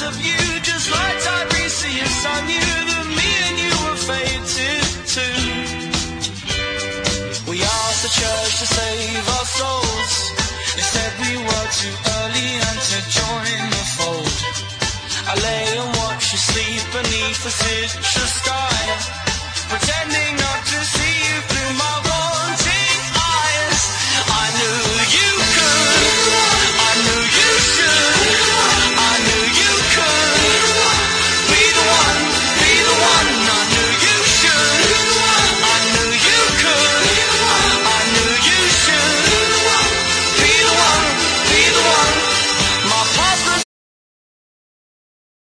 of you, just like Tiresias. I knew that me and you were fated too. We asked the church to save our souls. Instead we were too early and to join the fold. I lay and watch you sleep beneath the citrus sky.